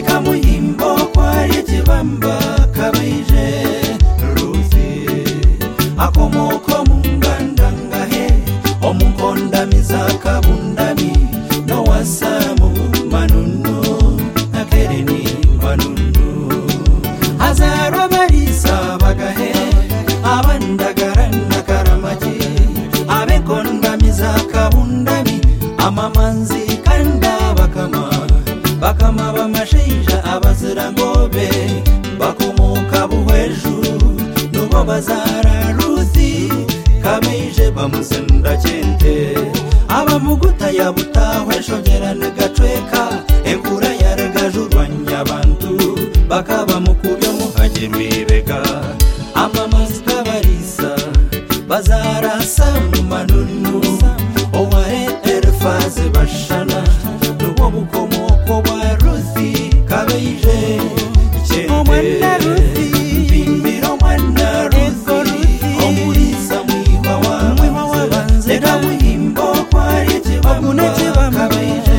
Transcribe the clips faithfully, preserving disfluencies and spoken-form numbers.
reka muhimbo kwari kibamba kabeje Ruthi akomoko munganda ngahe omukondamiza kabundami no wasamu manunu nakereni manunu azaro barisa bagahe abandagarana karamaji abekondamiza kabundami amamanzi kanda bakama bakama bamasheja abazira ngobe bakomoka buhweju nubo bazara Ruthi kabeje bamusenda cyente abamuguta yabutahwe shogerana gacweka enkura yaragajurwanya abantu bakaba mukubyo muhagerwibega amamasika barisa bazara samu manunu owahe erfaze bashana nubo bukomoko bwa Ruthi kabeje cyente bimbiro mwana Ruthi omuriza mwiwa wa zeka muhimbo kwari kibamba kabeje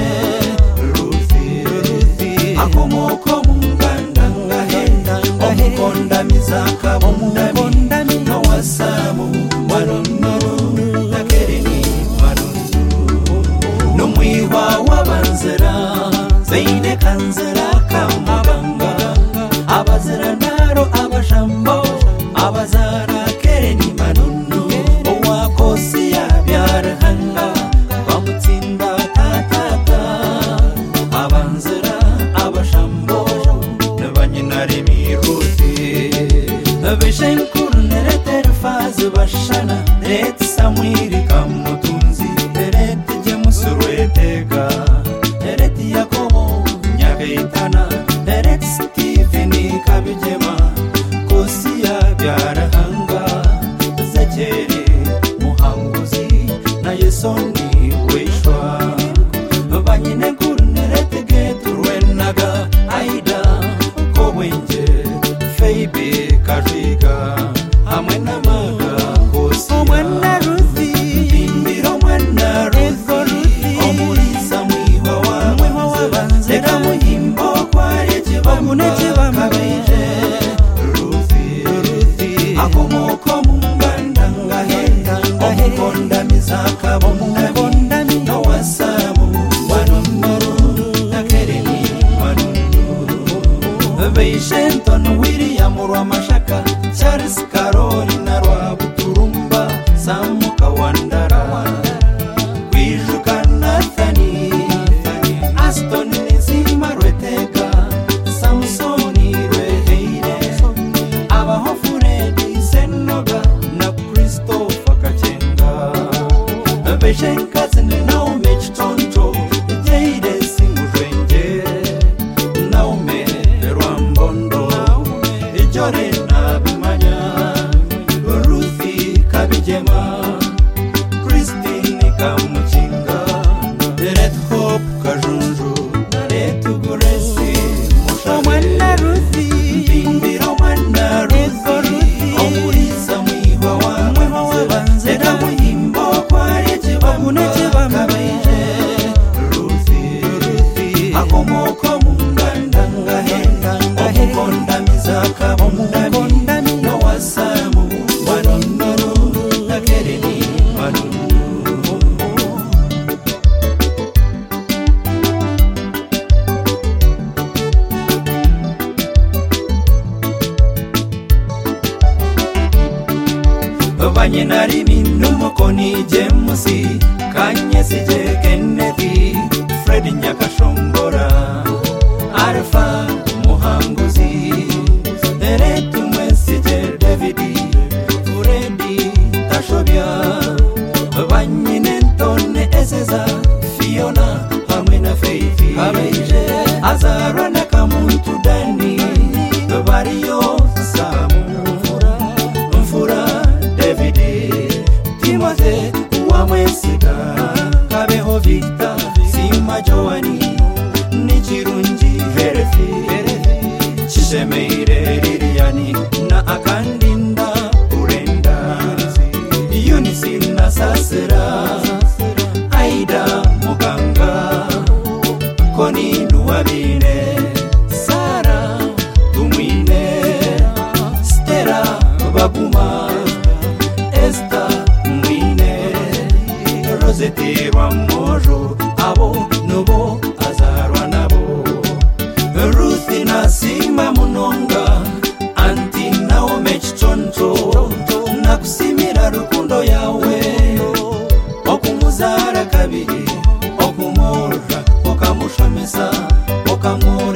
Ruthi akomoko munganda ngahe omukondamiza kabundami no wasamu manunu nakereni manunu numwiwa wabanzira zeine kanzira kamabanga abazira naro abashambo abazara kereni manunu owakosi yabyarahanga bamutsinda tatata abanzira abashambo nabanyinare miruthi abishenkuru neretere faze bashana rete samwiri kamutunzi rete jemusurwetega rete yakobo nyagaitana rete Stephen kabijema kosi yabyarahanga zekere muhanguzi na yesoni weshwa banyine kurnerete geturwenaga aida kowenje feibe kajiga hamwe namaga kosi mwana Ruthi bimbiro mwana Ruthi omuriza mwiwa wa zeka muhimbo kwari kibamba kabeje Ruthi akomoko munganda ngahe omukondamiza kabundami no wasamu manunu nakereni manunu Beishenton William Rwamashaka Charles Carolina Rwabuturumba Samu Kawandara Wijuka Nathani Aston Nizima Rwetega Samsoni Rweheire Abaho Furedi Senoga na Christopher Kachenga Beishenka zine Naume Chitonto Jade Simujwenje Naume Rwambondo Ijore na Bimanya Ruthi kabijema Christine Kamuchinga Red Hope Kajunju Red Guresi Mwana Ruthi bimbiro mwana Ruthi omuriza mwiwa wa zeka muhimbo kwari kibamba kabeje Ruthi akomoko munganda ngahe omukondamiza kabundami no wasamu manunu nakereni manunu banyinari minumukoni Jamesi Kanyesi je Kennedy Fred Nyakashombora Alpha Muhanguzi Eretu Mwesije Davidi Furedi Tashobia Banyinentone Ezeza Fiona hamwe na Faith Kabeje Azara na Kamuntu Dani Bariyo Samu Mfura Davidi Timothy Wamwesiga Kabeho Victor Sima Joani Nichirunji Herefi Chishemeire Liliani na Akandinda Urenda Unisi na Sasera Aida Muganga Koni Nuabine kamo